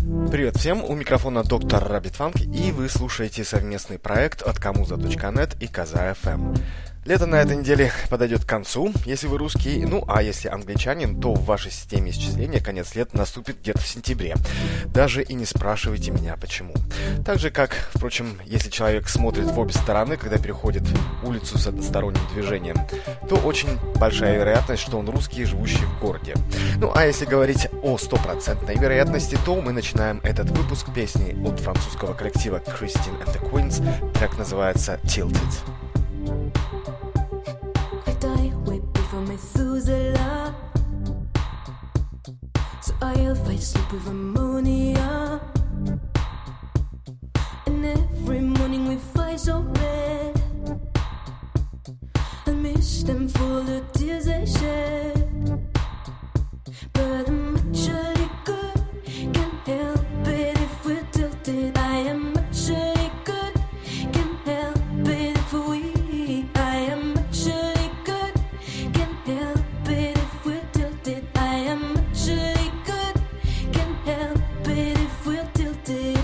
Привет всем, у микрофона доктор Rabbit Funk, и вы слушаете совместный проект от Kamuza.net и Kaza FM. Лето на этой неделе подойдет к концу, если вы русский, а если англичанин, то в вашей системе исчисления конец лета наступит где-то в сентябре. Даже и не спрашивайте меня, почему. Так же, как, впрочем, если человек смотрит в обе стороны, когда переходит улицу с односторонним движением, то очень большая вероятность, что он русский, живущий в городе. А если говорить о стопроцентной вероятности, то мы начинаем этот выпуск песни от французского коллектива Christine and the Queens. Трек называется Tilted. Methuselah, so I'll fight sleep with ammonia. And every morning we fight so red. I miss them for the tears they shed. But I'm actually good, can't help it if we're tilted. I am actually good, can't help it if we. I am actually good, can't help it if we're tilted. I am actually good, can't help it if we're tilted.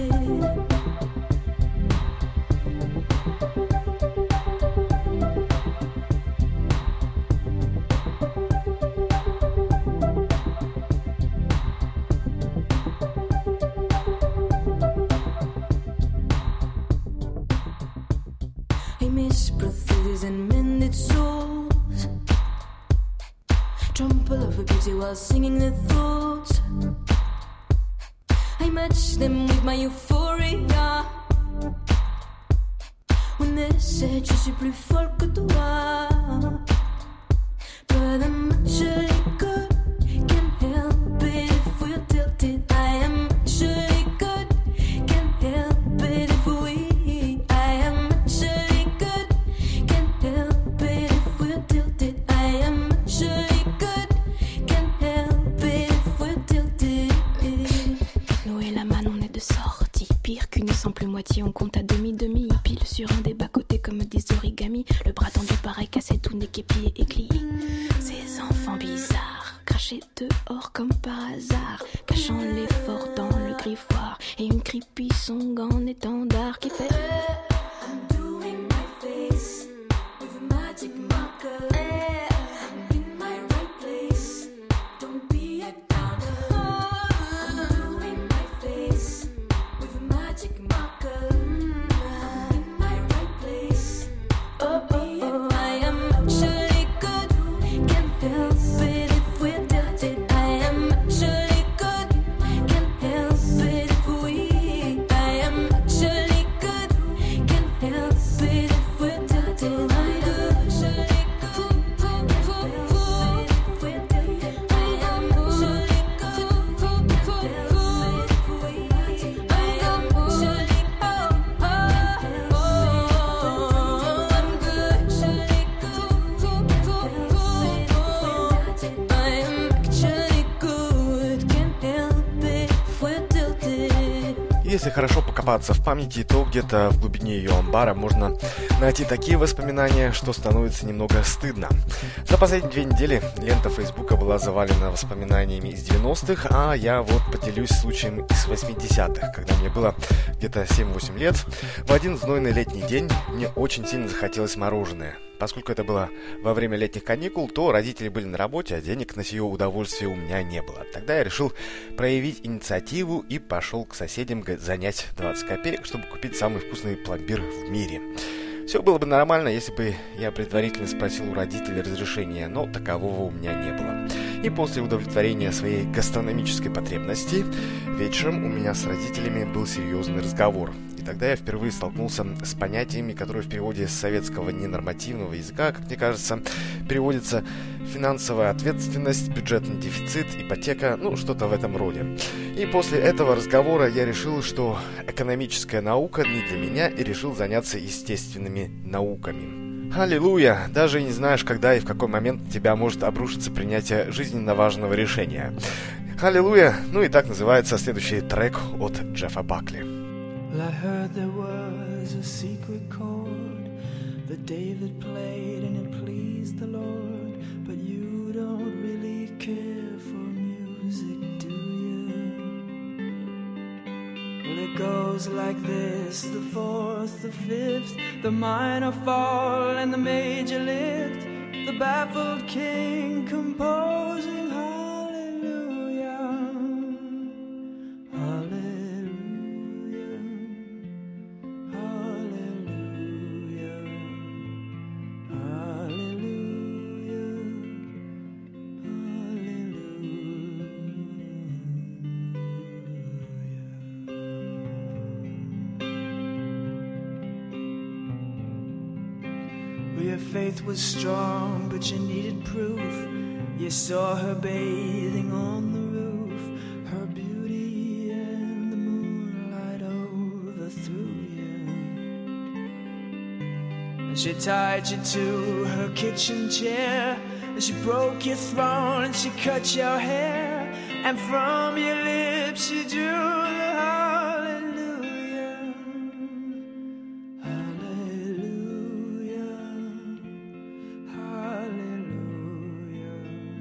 I miss brothels and mended souls. Trample over beauty while singing their thoughts. I match them with my euphoria. When they said je suis plus folle que toi. But I'm actually good, can't help it if we're tilted. I am actually good, can't help it if we. I am actually good, can't help it if we're tilted. I am actually good, can't help it if we're tilted. Noé la man, on est de sortie. Pire qu'une simple moitié, on compte à demi-demi. Pile sur un des bas-côtés comme des origamis. Le bras tendu pareil cassé, tout n'est qu'épié et plié. Ces enfants bizarres, crachés dehors comme par hasard, cachant l'effort dans le griffoir. Et une creepy song en étendard qui fait I'm doing my face with a magic marker. I'm in my right place, don't be a downer. I'm doing my face with a magic marker. I'm in my right place, don't be a downer. I am actually good, can't help it if we're tilted. I am actually good, can't help it if we. I am actually good, can't help it if we're tilted. I'm good, actually good, can't help it if we're tilted. I am actually good, can't help it if we. I am actually good, I'm good, actually good, can't help it if we're tilted. I am actually good, can't help it if we're tilted. Если хорошо покопаться в памяти, то где-то в глубине ее амбара можно найти такие воспоминания, что становится немного стыдно. За последние 2 недели лента Фейсбука была завалена воспоминаниями из 90-х, а я поделюсь случаем из 80-х, когда мне было где-то 7-8 лет. В один знойный летний день мне очень сильно захотелось мороженое. Поскольку это было во время летних каникул, то родители были на работе, а денег на сие удовольствие у меня не было. Тогда я решил проявить инициативу и пошел к соседям занять 20 копеек, чтобы купить самый вкусный пломбир в мире. Все было бы нормально, если бы я предварительно спросил у родителей разрешения, но такового у меня не было. И после удовлетворения своей гастрономической потребности, вечером у меня с родителями был серьезный разговор. И тогда я впервые столкнулся с понятиями, которые в переводе с советского ненормативного языка, как мне кажется, переводится финансовая ответственность, бюджетный дефицит, ипотека, что-то в этом роде. И после этого разговора я решил, что экономическая наука не для меня, и решил заняться естественными науками. Аллилуйя! Даже не знаешь, когда и в какой момент на тебя может обрушиться принятие жизненно важного решения. Аллилуйя! И так называется следующий трек от Джеффа Бакли. Well, I heard there was a secret chord that David played and it pleased the Lord. But you don't really care for music, do you? It goes like this: the fourth, the fifth, the minor fall and the major lift, the baffled king composing hallelujah, hallelujah, hallelujah, hallelujah, Well, your faith was strong, but you needed proof. You saw her bathing on the roof, her beauty and the moonlight overthrew you. And she tied you to her kitchen chair, and she broke your throne and she cut your hair, and from your lips she drew the hallelujah, hallelujah, hallelujah,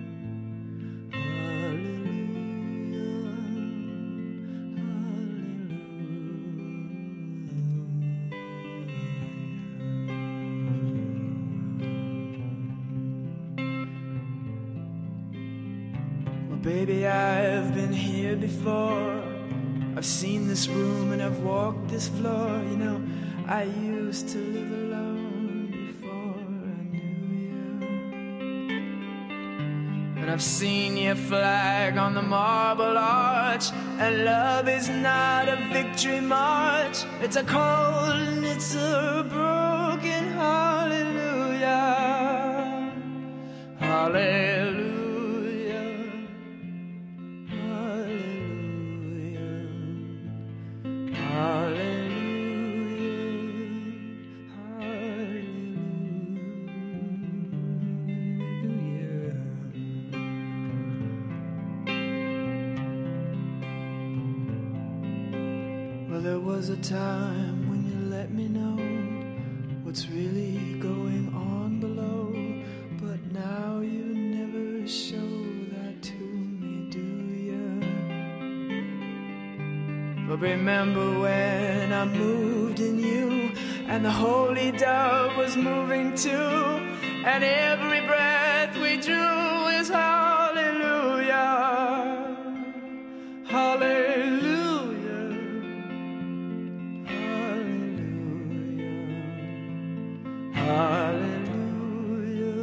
Well, baby, I've been here before. I've seen this room and I've walked this floor. You know, I used to live alone before I knew you. And I've seen your flag on the marble arch, and love is not a victory march. It's a cold and it's a broken hallelujah, hallelujah, hallelujah, hallelujah, hallelujah. Well, there was a time when you let me know what's really going on below, but now you never show that to me, do you? But remember when I moved in you, and the holy dove was moving too, and every breath we drew is hallelujah, hallelujah, hallelujah, hallelujah,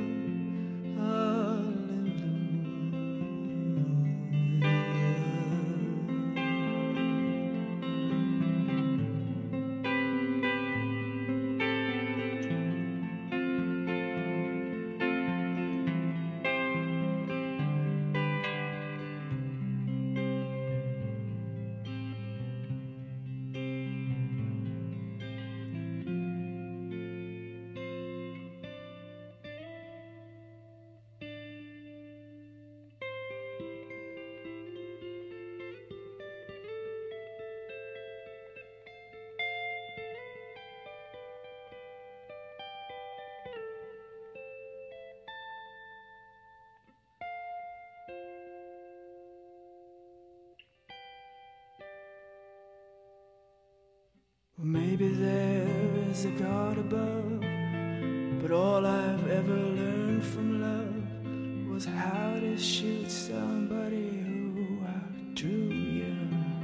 Well, maybe there is a God above, but all I've ever learned from love was how to shoot somebody who outdrew you.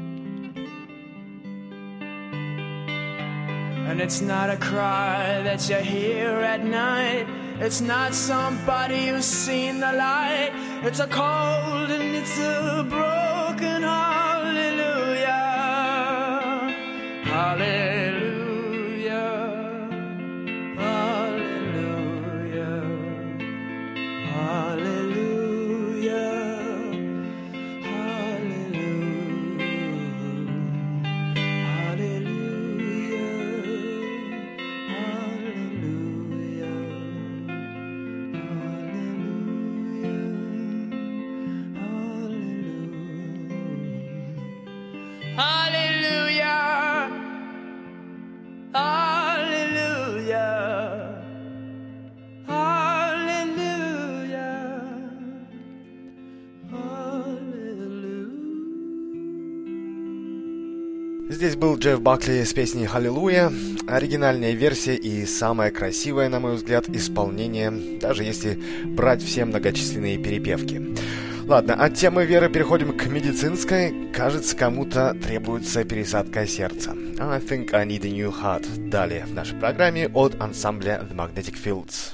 And it's not a cry that you hear at night, it's not somebody who's seen the light, it's a cold and it's a broken hallelujah, hallelujah, hallelujah, hallelujah, Здесь был Джефф Бакли с песней «Халилуя». Оригинальная версия и самая красивая, на мой взгляд, исполнение, даже если брать все многочисленные перепевки. Ладно, от темы веры переходим к медицинской. Кажется, кому-то требуется пересадка сердца. I think I need a new heart. Далее в нашей программе от ансамбля The Magnetic Fields.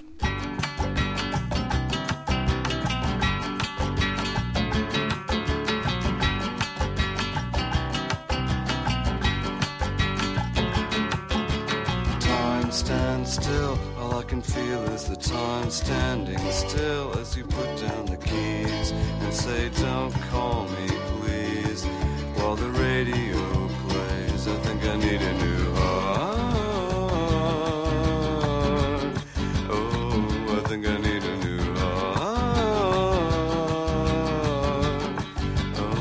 Stand still, all I can feel is the time standing still as you put down the keys and say don't call me please while the radio plays. I think I need a new heart. Oh, I think I need a new heart. Oh.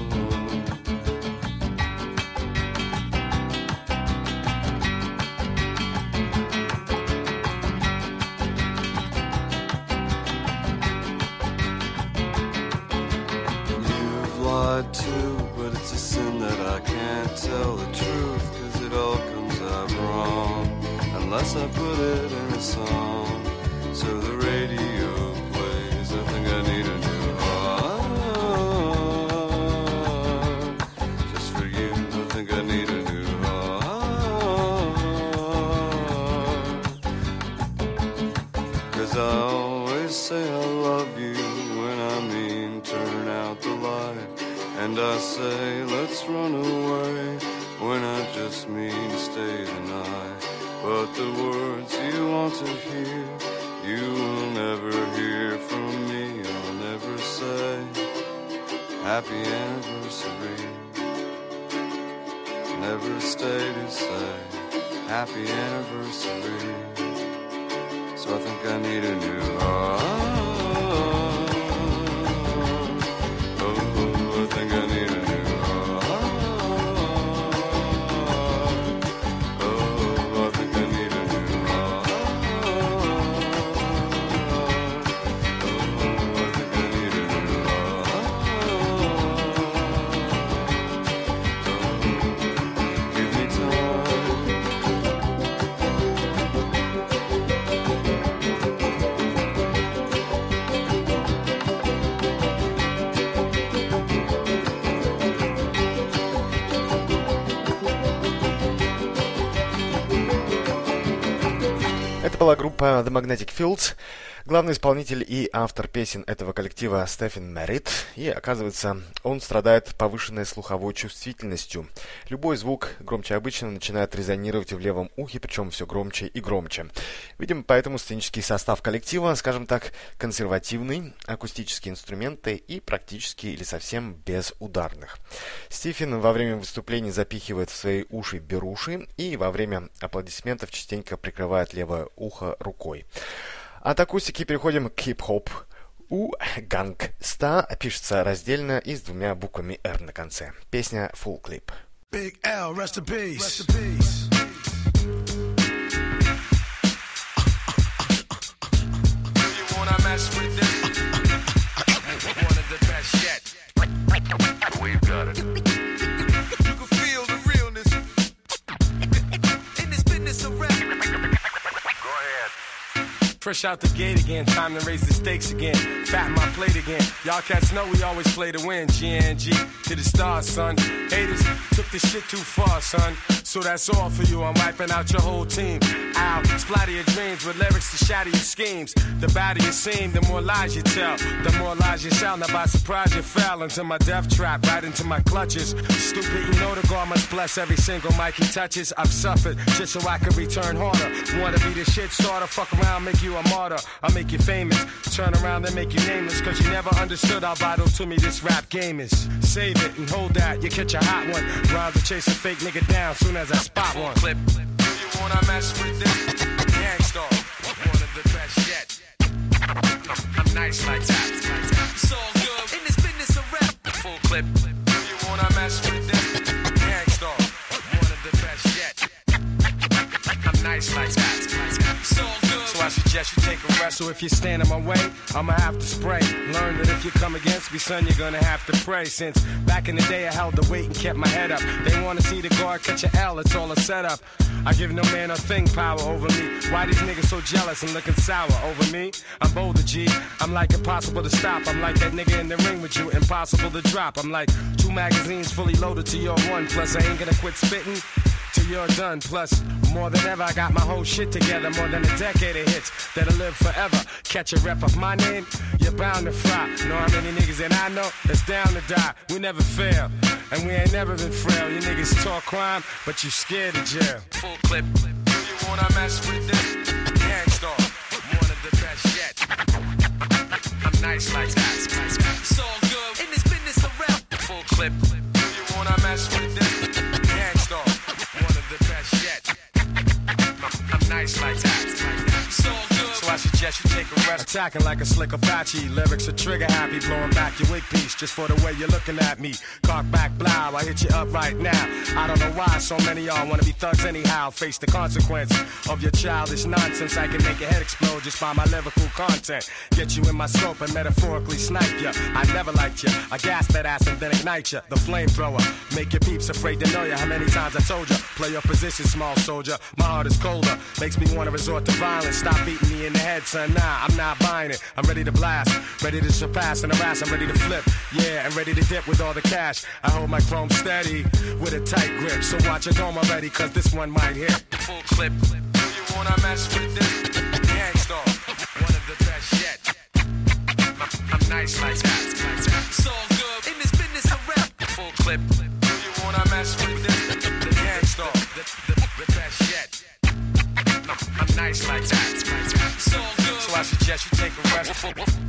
Too, but it's a sin that I can't tell the truth, 'cause it all comes out wrong unless I put it in a song. So the radio plays. I think I need a new heart. Just for you, I think I need a new heart. 'Cause I always say I love you when I mean turn out the light. And I say, let's run away, when I just mean stay the night. But the words you want to hear, you will never hear from me. I'll never say, happy anniversary. Never stay to say, happy anniversary. So I think I need a new heart. I think I need a new heart. Oh, I think I need a new heart. Oh, I think I need a new heart. Oh, give me time. Это была группа The Magnetic Fields. Главный исполнитель и автор песен этого коллектива Стефан Меррит. И, оказывается, он страдает повышенной слуховой чувствительностью. Любой звук громче обычного начинает резонировать в левом ухе, причем все громче и громче. Видимо, поэтому сценический состав коллектива, скажем так, консервативный, акустические инструменты и практически или совсем без ударных. Стефан во время выступлений запихивает в свои уши беруши и во время аплодисментов частенько прикрывает левое ухо рукой. От акустики переходим к хип-хоп. У Gangsta пишется раздельно и с двумя буквами R на конце. Песня Full Clip. Big L, rest in peace. Rest in peace. You wanna mess with this? One of the best yet. We've got it. You can feel the realness in this business of rap. Go ahead. Fresh out the gate again, time to raise the stakes again. Fatten my plate again. Y'all cats know we always play to win. GNG to the stars, son. Haters took this shit too far, son. So that's all for you. I'm wiping out your whole team. Ow, splatter your dreams with lyrics to shatter your schemes. The badder you seem, the more lies you tell. The more lies you sound. Now by surprise you fell into my death trap, right into my clutches. Stupid, you know the God must bless every single mic he touches. I've suffered just so I can return harder. Wanna be the shit starter? Fuck around, make you a martyr. I'll make you famous. Turn around and make you nameless. Cause you never understood how vital to me this rap game is. Save it and hold that, you catch a hot one. Rhymes to chase a fake nigga down soon as I spot one. Clip. Do you wanna mess with this? Gangstar, one of the best yet. I'm nice like that. It's all good in this business of rap. Full clip. Do you wanna mess with this? Gangstar, one of the best yet. I'm nice like that. It's all good. So I suggest suggest you take a rest. So if you stand in my way, I'ma have to spray. Learn that if you come against me, son, you're gonna have to pray. Since back in the day I held the weight and kept my head up. They wanna see the guard catch a L, it's all a setup. I give no man a thing power over me. Why these niggas so jealous and looking sour over me? I'm bolder, G. I'm like impossible to stop. I'm like that nigga in the ring with you, impossible to drop. I'm like 2 magazines fully loaded to your 1. Plus I ain't gonna quit spitting till you're done. Plus, more than ever, I got my whole shit together. More than a decade of hits that'll live forever. Catch a rep of my name, you're bound to fry. Know how many niggas that I know that's down to die. We never fail, and we ain't never been frail. You niggas talk crime, but you scared of jail. Full clip. Do you wanna mess with this? Gangstar, one of the best yet. I'm nice like that. It's all good in this business around. Full clip. Do you wanna mess with this? Gangstar, one of the best yet. I'm nice like that. It's all good. So I suggest you take a rest. Attacking like a slick Apache. Lyrics are trigger happy. Blowing back your wig piece just for the way you're looking at me. Cock back, blow. I hit you up right now. I don't know why so many y'all wanna be thugs anyhow. Face the consequence of your childish nonsense. I can make your head explode just by my lyrical content. Get you in my scope and metaphorically snipe ya. I never liked ya. I gas that ass and then ignite ya. The flamethrower. Make your peeps afraid to know ya. How many times I told ya? Play your position, small soldier. My heart is colder. Makes me wanna resort to violence. Stop beating me in the head, son. Nah, I'm not buying it. I'm ready to blast. Ready to surpass and harass. I'm ready to flip. Yeah, and ready to dip with all the cash. I hold my chrome steady with a tight grip. So watch your dome already, cause this one might hit. Full clip. Do you wanna mess with this? Gangstar, one of the best yet. I'm nice like that. It's all good in this business of rap. Full clip. Do you wanna mess with this? The Gangstar, the best yet. I'm nice like that. It's all good. So I suggest you take a rest.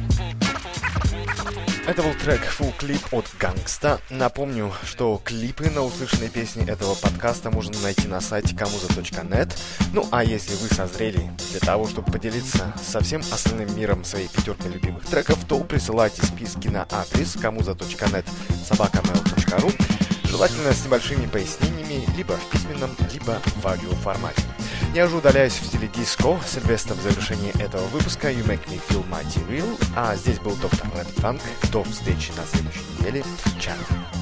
Это был трек Full Clip от Gangsta. Напомню, что клипы на услышанные песни этого подкаста можно найти на сайте kamuza.net. Ну а если вы созрели для того, чтобы поделиться со всем остальным миром своей пятеркой любимых треков, то присылайте списки на адрес kamuza.net@mail.ru, желательно с небольшими пояснениями либо в письменном, либо в аудиоформате. Я уже удаляюсь в стиле диско. Сильвестр в завершении этого выпуска You Make Me Feel Mighty Real. А здесь был Доктор Red Funk. До встречи на следующей неделе. Чао.